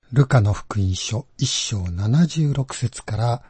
ルカの福音書1章76節から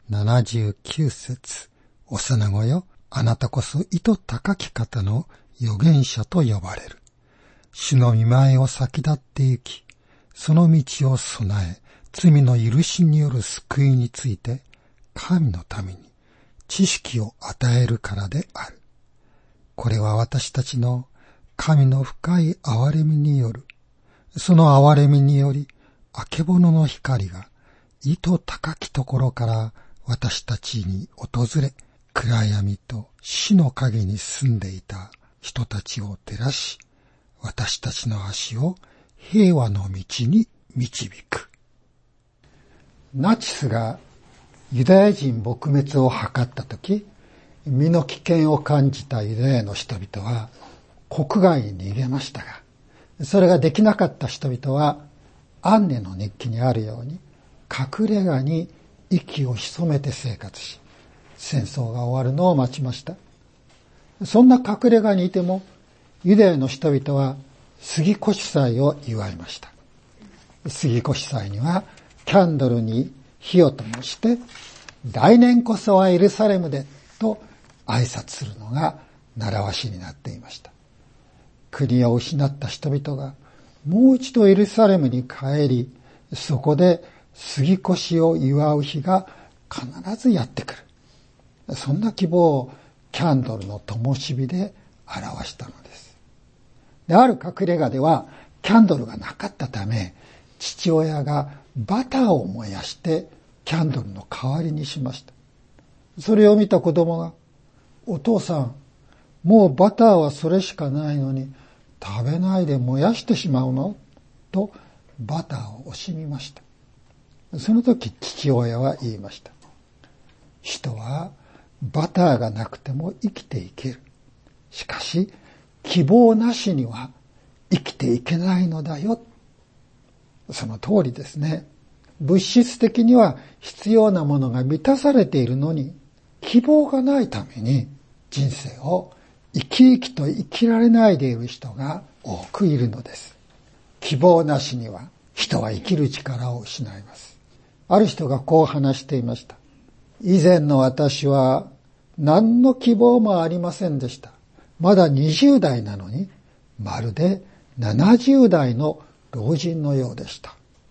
79節。幼子よ、あなたこそ意図高き方の預言者と呼ばれる。主の御前を先立って行き、その道を備え、罪の許しによる救いについて、神のために知識を与えるからである。これは私たちの神の深い憐れみによる。その憐れみにより、あけぼのの光が意図高きところから私たちに訪れ、暗闇と死の影に住んでいた人たちを照らし、私たちの足を平和の道に導く。ナチスがユダヤ人撲滅を図ったとき、身の危険を感じたユダヤの人々は国外に逃げましたが、それができなかった人々はアンネの日記にあるように隠れ家に息を潜めて生活し、戦争が終わるのを待ちました。そんな隠れ家にいてもユダヤの人々は杉越祭を祝いました。杉越祭にはキャンドルに火を灯して、来年こそはエルサレムでと挨拶するのが習わしになっていました。国を失った人々がもう一度エルサレムに帰り、そこで杉越を祝う日が必ずやってくる。そんな希望をキャンドルの灯火で表したのです。で、ある隠れ家ではキャンドルがなかったため、父親がバターを燃やしてキャンドルの代わりにしました。それを見た子供が、お父さん、もうバターはそれしかないのに食べないで燃やしてしまうのとバターを惜しみました。その時父親は言いました。人はバターがなくても生きていける。しかし希望なしには生きていけないのだよ。その通りですね。物質的には必要なものが満たされているのに、希望がないために人生を生き生きと生きられないでいる人が多くいるのです。希望なしには人は生きる力を失います。ある人がこう話していました。以前の私は何の希望もありませんでした。まだ20代なのに、まるで70代の老人のようでした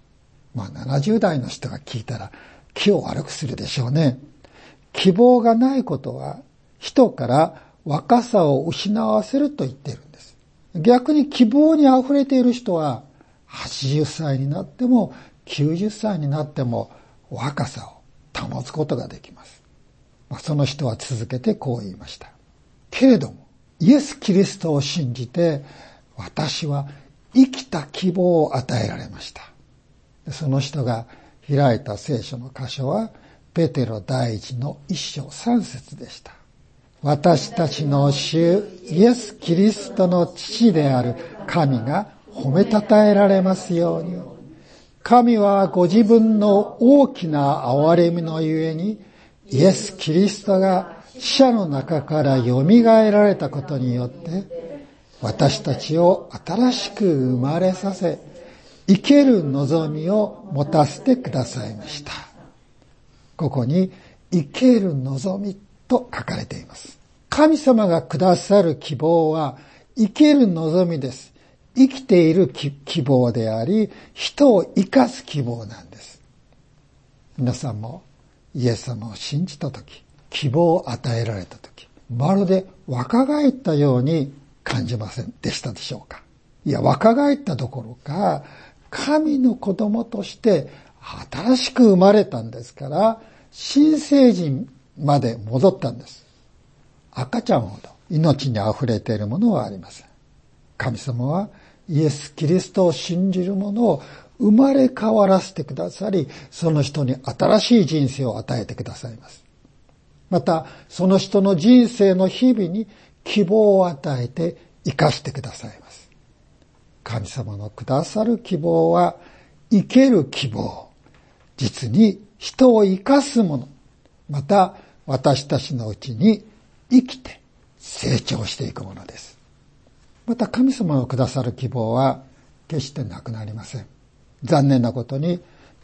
。70代の人が聞いたら気を悪くするでしょうね。希望がないことは人から若さを失わせると言っているんです。逆に希望にあふれている人は80歳になっても90歳になっても若さを保つことができます。その人は続けてこう言いました。けれどもイエス・キリストを信じて私は生きた希望を与えられました。その人が開いた聖書の箇所はペテロ第一の1章3節でした。私たちの主イエス・キリストの父である神が褒めたたえられますように。神はご自分の大きな憐れみのゆえにイエス・キリストが死者の中からよみがえられたことによって私たちを新しく生まれさせ、生ける望みを持たせてくださいました。ここに生ける望みと書かれています。神様がくださる希望は生ける望みです。生きている希望であり、人を生かす希望なんです。皆さんもイエス様を信じたとき、希望を与えられたとき、まるで若返ったように感じませんでしたでしょうか。いや、若返ったどころか、神の子供として新しく生まれたんですから、新生児まで戻ったんです。赤ちゃんほど命にあふれているものはありません。神様はイエス・キリストを信じる者を生まれ変わらせてくださり、その人に新しい人生を与えてくださいます。また、その人の人生の日々に希望を与えて生かしてくださいます。神様のくださる希望は生ける希望、実に人を生かすもの、また私たちのうちに生きて成長していくものです。また神様のくださる希望は決してなくなりません。残念なことに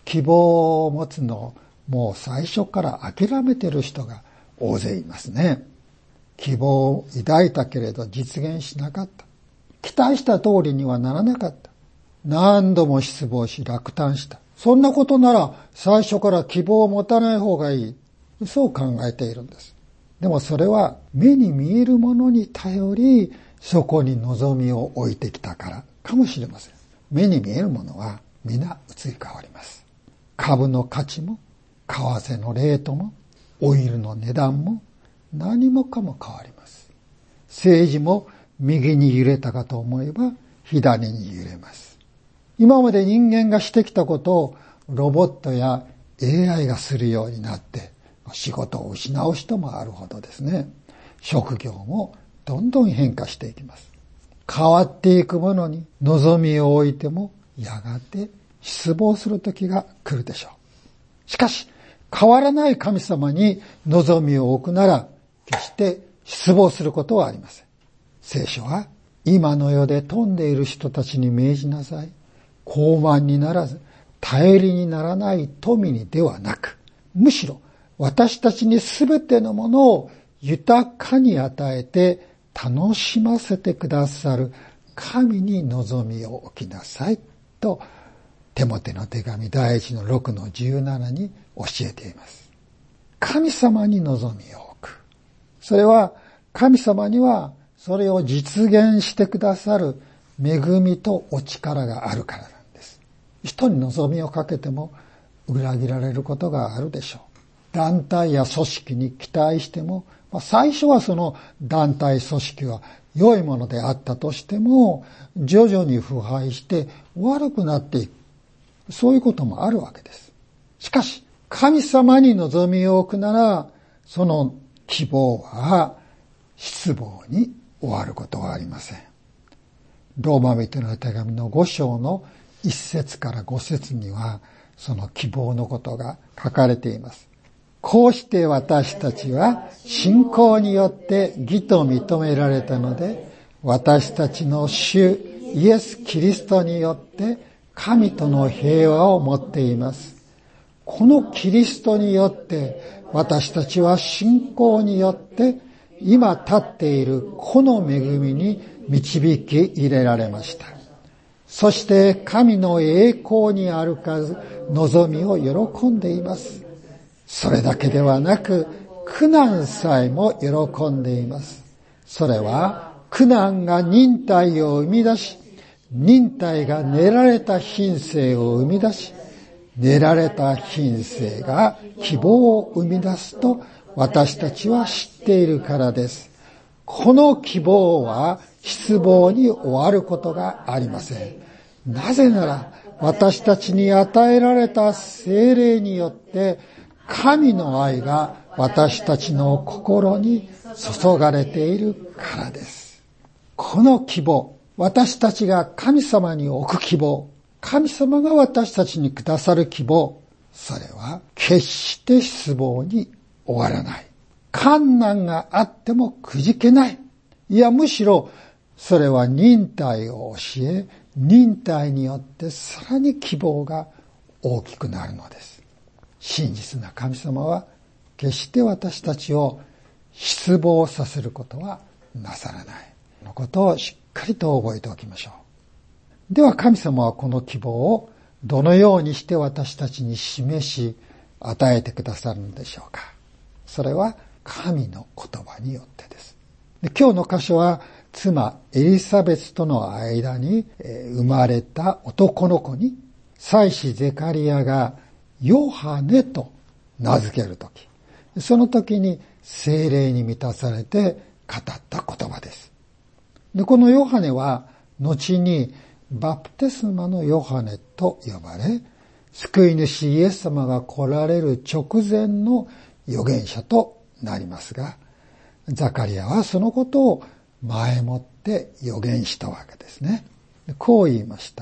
希望を持つのをもう最初から諦めている人が大勢いますね。希望を抱いたけれど実現しなかった。期待した通りにはならなかった。何度も失望し落胆した。そんなことなら最初から希望を持たない方がいい。そう考えているんです。でもそれは目に見えるものに頼り、そこに望みを置いてきたからかもしれません。目に見えるものは皆移り変わります。株の価値も、為替のレートも、オイルの値段も、何もかも変わります。政治も右に揺れたかと思えば左に揺れます。今まで人間がしてきたことをロボットや AI がするようになって仕事を失う人もあるほどですね。職業もどんどん変化していきます。変わっていくものに望みを置いてもやがて失望する時が来るでしょう。しかし変わらない神様に望みを置くなら決して失望することはありません。聖書は今の世で富んでいる人たちに命じなさい。高慢にならず頼りにならない富にではなく、むしろ私たちにすべてのものを豊かに与えて楽しませてくださる神に望みを置きなさいとテモテの手紙第1の6の17に教えています。神様に望みを置く。それは神様にはそれを実現してくださる恵みとお力があるからなんです。人に望みをかけても裏切られることがあるでしょう。団体や組織に期待しても、最初はその団体組織は良いものであったとしても、徐々に腐敗して悪くなっていく。そういうこともあるわけです。しかし、神様に望みを置くなら、その希望は失望に終わることはありません。ローマ人の手紙の5章の1節から5節には、その希望のことが書かれています。こうして私たちは信仰によって義と認められたので、私たちの主イエス・キリストによって神との平和を持っています。このキリストによって私たちは信仰によって今立っているこの恵みに導き入れられました。そして神の栄光にあるか望みを喜んでいます。それだけではなく苦難さえも喜んでいます。それは苦難が忍耐を生み出し、忍耐が練られた品性を生み出し、練られた品性が希望を生み出すと私たちは知っているからです。この希望は失望に終わることがありません。なぜなら私たちに与えられた聖霊によって神の愛が私たちの心に注がれているからです。この希望、私たちが神様に置く希望、神様が私たちにくださる希望、それは決して失望に終わらない。困難があってもくじけない。いや、むしろそれは忍耐を教え、忍耐によってさらに希望が大きくなるのです。真実な神様は決して私たちを失望させることはなさらない。このことをしっかりと覚えておきましょう。では神様はこの希望をどのようにして私たちに示し与えてくださるのでしょうか。それは神の言葉によってです。で、今日の箇所は妻エリザベスとの間に生まれた男の子に祭司ゼカリアがヨハネと名付けるとき、その時に聖霊に満たされて語った言葉です。で、このヨハネは後にバプテスマのヨハネと呼ばれ、救い主イエス様が来られる直前の預言者となりますが、ザカリアはそのことを前もって預言したわけですね。こう言いました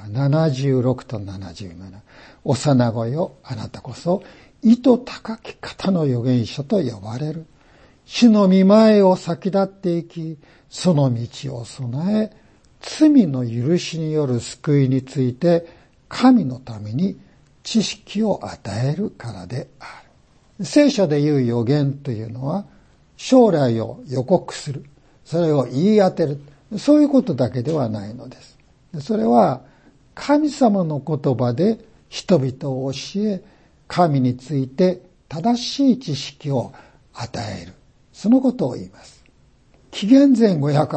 。76と77。幼子よ、あなたこそ意図高き方の預言者と呼ばれる。主の御前を先立っていき、その道を備え、罪の許しによる救いについて神のために知識を与えるからである。聖書で言う預言というのは、将来を予告する。それを言い当てる。そういうことだけではないのです。それは、神様の言葉で人々を教え、神について正しい知識を与える。そのことを言います。紀元前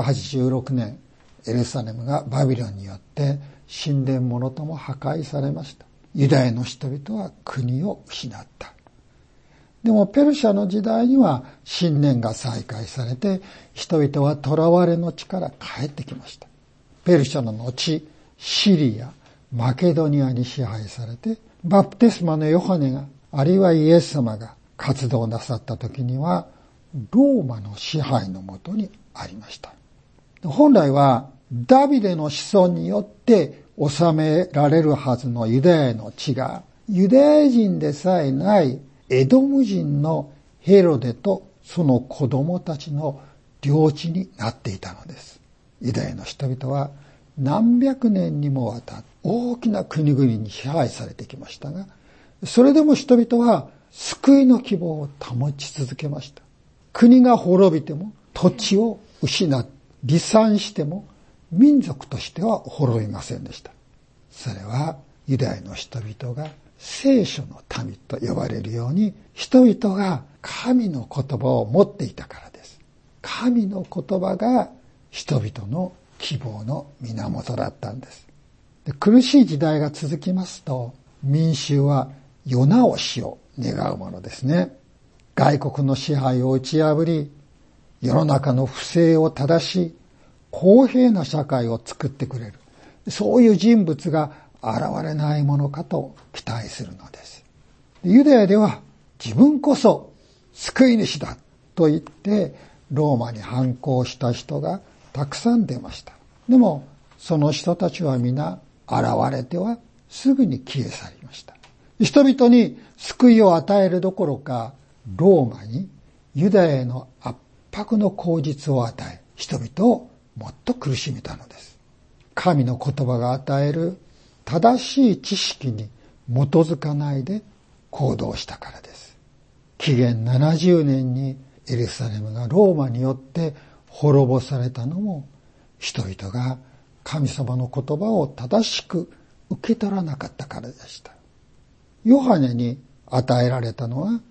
586年、エルサレムがバビロンによって神殿もろとも破壊されました。ユダヤの人々は国を失った。でもペルシャの時代には神殿が再開されて、人々は囚われの地から帰ってきました。ペルシャの後、シリア、マケドニアに支配されて、バプテスマのヨハネが、あるいはイエス様が活動なさった時には、ローマの支配のもとにありました。本来はダビデの子孫によって治められるはずのユダヤの地が、ユダヤ人でさえないエドム人のヘロデとその子供たちの領地になっていたのです。ユダヤの人々は何百年にもわたって大きな国々に支配されてきましたが、それでも人々は救いの希望を保ち続けました。国が滅びても土地を失って離散しても民族としては滅びませんでした。それはユダヤの人々が聖書の民と呼ばれるように、人々が神の言葉を持っていたからです。神の言葉が人々の希望の源だったんです。で、苦しい時代が続きますと、民衆は世直しを願うものですね。外国の支配を打ち破り、世の中の不正を正し、公平な社会を作ってくれる。そういう人物が現れないものかと期待するのです。ユダヤでは自分こそ救い主だと言ってローマに反抗した人がたくさん出ました。でもその人たちは皆現れてはすぐに消え去りました。人々に救いを与えるどころか、ローマにユダヤへの圧迫の口実を与え、人々をもっと苦しめたのです。神の言葉が与える正しい知識に基づかないで行動したからです。紀元70年にエルサレムがローマによって滅ぼされたのも、人々が神様の言葉を正しく受け取らなかったからでした。ヨハネに与えられたのは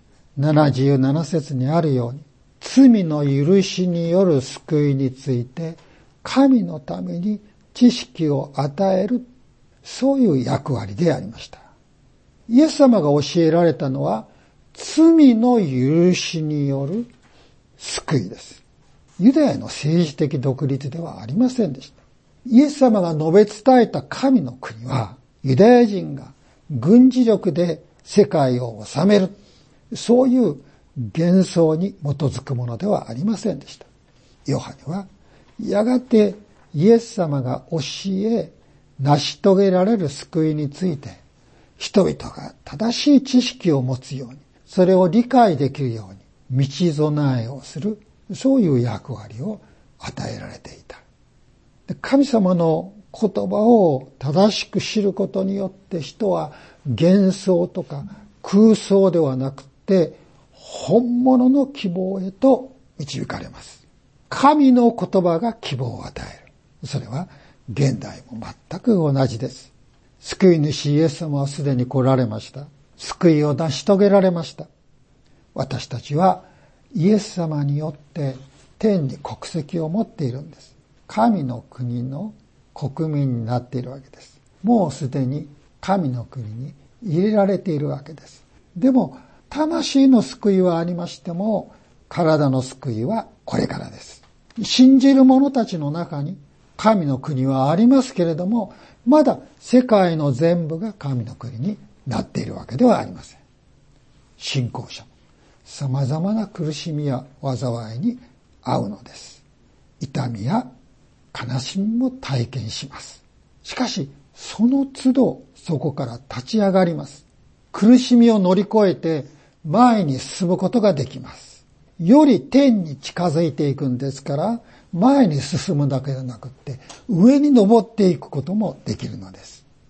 77節にあるように、罪の許しによる救いについて神のために知識を与える、そういう役割でありました。イエス様が教えられたのは罪の許しによる救いです。ユダヤの政治的独立ではありませんでした。イエス様が述べ伝えた神の国は、ユダヤ人が軍事力で世界を治める、そういう幻想に基づくものではありませんでした。ヨハネはやがてイエス様が教え成し遂げられる救いについて、人々が正しい知識を持つように、それを理解できるように道備えをする、そういう役割を与えられていた。神様の言葉を正しく知ることによって、人は幻想とか空想ではなくて本物の希望へと導かれます。神の言葉が希望を与える。それは現代も全く同じです。救い主イエス様はすでに来られました。救いを成し遂げられました。私たちはイエス様によって天に国籍を持っているんです。神の国の国民になっているわけです。もうすでに神の国に入れられているわけです。でも魂の救いはありましても、体の救いはこれからです。信じる者たちの中に神の国はありますけれども、まだ世界の全部が神の国になっているわけではありません。信仰者も様々な苦しみや災いに遭うのです。痛みや悲しみも体験します。しかしその都度そこから立ち上がります。苦しみを乗り越えて前に進むことができます。より天に近づいていくんですから、前に進むだけでなくって上に登っていくこともできるのです。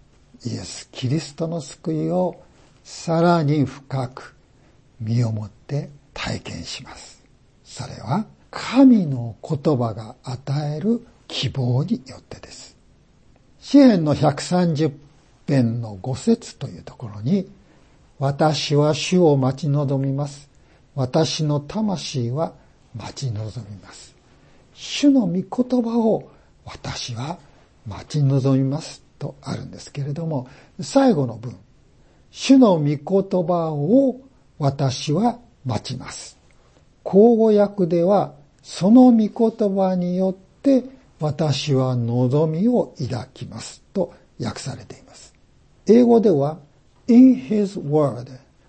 イエス・キリストの救いをさらに深く身をもって体験します。それは神の言葉が与える希望によってです。詩編の130編の5節というところに、私は主を待ち望みます。私の魂は待ち望みます。主の御言葉を私は待ち望みますとあるんですけれども、最後の文、主の御言葉を私は待ちます。口語訳では、その御言葉によって私は望みを抱きますと訳されています。英語では In His Word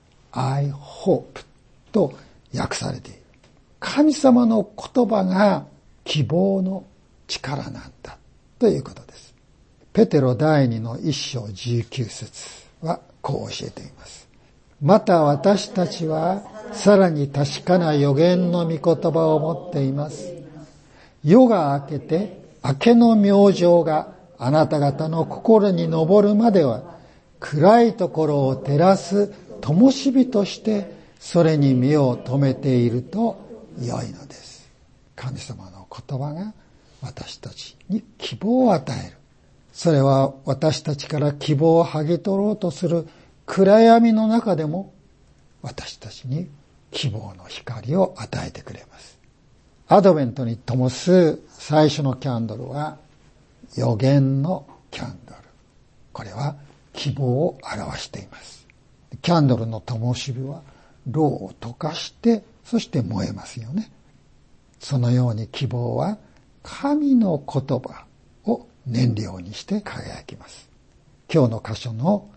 I Hope と訳されている。神様の言葉が希望の力なんだということです。ペテロ第2の1章19節はこう教えています。また私たちはさらに確かな預言の御言葉を持っています。夜が明けて明けの明星があなた方の心に昇るまでは暗いところを照らす灯火としてそれに身を留めていると良いのです。神様の言葉が私たちに希望を与える。それは私たちから希望を剥ぎ取ろうとする暗闇の中でも私たちに希望の光を与えてくれます。アドベントに灯す最初のキャンドルは預言のキャンドル。これは希望を表しています。キャンドルの灯火はろうを溶かしてそして燃えますよね。そのように希望は神の言葉を燃料にして輝きます。今日の箇所の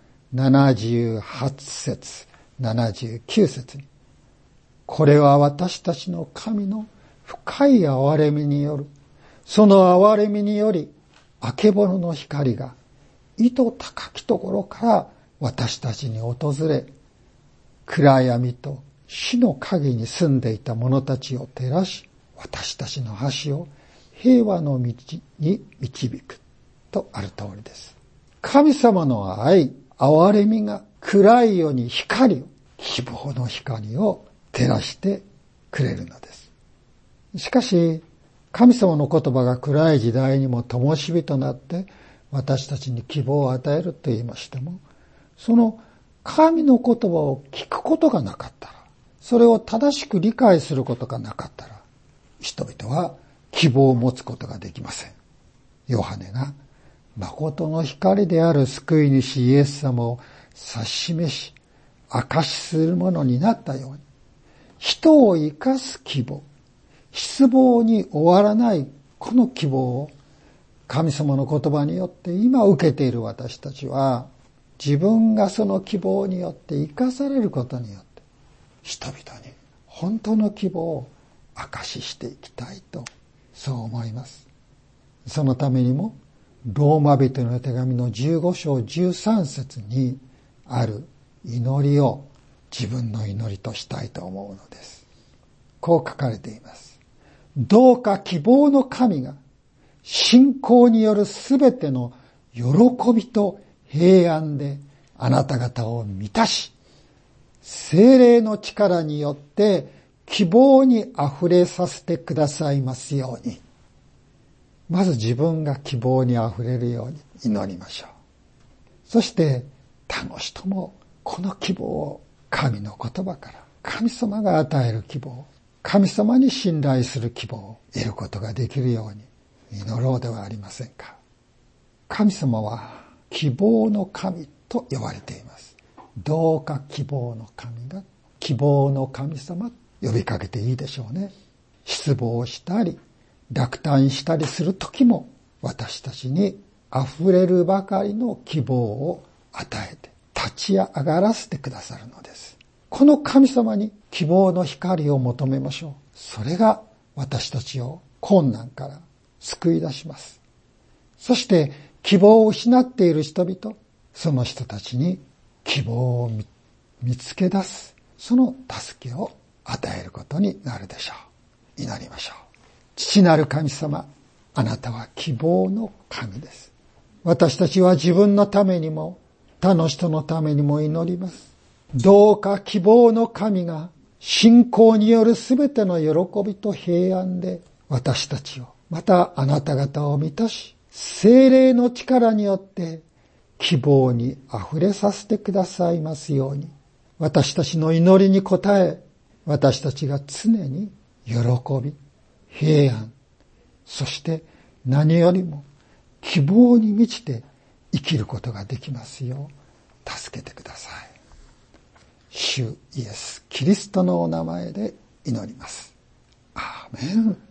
78節、79節に、これは私たちの神の深い憐れみによる、その憐れみにより、あけぼのの光が、意図高きところから私たちに訪れ、暗闇と死の影に住んでいた者たちを照らし、私たちの足を平和の道に導くとある通りです。神様の愛、憐れみが暗い世に光を、希望の光を照らしてくれるのです。しかし、神様の言葉が暗い時代にも灯火となって私たちに希望を与えると言いましても、その神の言葉を聞くことがなかったら、それを正しく理解することがなかったら、人々は希望を持つことができません。ヨハネが誠の光である救い主イエス様を指し示し、証しするものになったように、人を生かす希望、失望に終わらないこの希望を神様の言葉によって今受けている私たちは、自分がその希望によって生かされることによって、人々に本当の希望を証ししていきたいと、そう思います。そのためにも、ローマ人の手紙の15章13節にある祈りを自分の祈りとしたいと思うのです。こう書かれています。どうか希望の神が信仰によるすべての喜びと平安であなた方を満たし、聖霊の力によって希望にあふれさせてくださいますように。まず自分が希望にあふれるように祈りましょう。そして他の人もこの希望を神の言葉から、神様が与える希望、神様に信頼する希望を得ることができるように祈ろうではありませんか。神様は希望の神と呼ばれています。どうか希望の神が、希望の神様呼びかけていいでしょうね。失望したり落胆したりする時も、私たちに溢れるばかりの希望を与えて立ち上がらせてくださるのです。この神様に希望の光を求めましょう。それが私たちを困難から救い出します。そして希望を失っている人々、その人たちに希望を見つけ出す、その助けを与えることになるでしょう。祈りましょう。父なる神様、あなたは希望の神です。私たちは自分のためにも、 他の人のためにも祈ります。どうか希望の神が信仰によるすべての喜びと平安で私たちを、またあなた方を満たし、聖霊の力によって希望にあふれさせてくださいますように、私たちの祈りに応え、私たちが常に喜び、平安、そして何よりも希望に満ちて生きることができますよう助けてください。主イエス・キリストのお名前で祈ります。アーメン。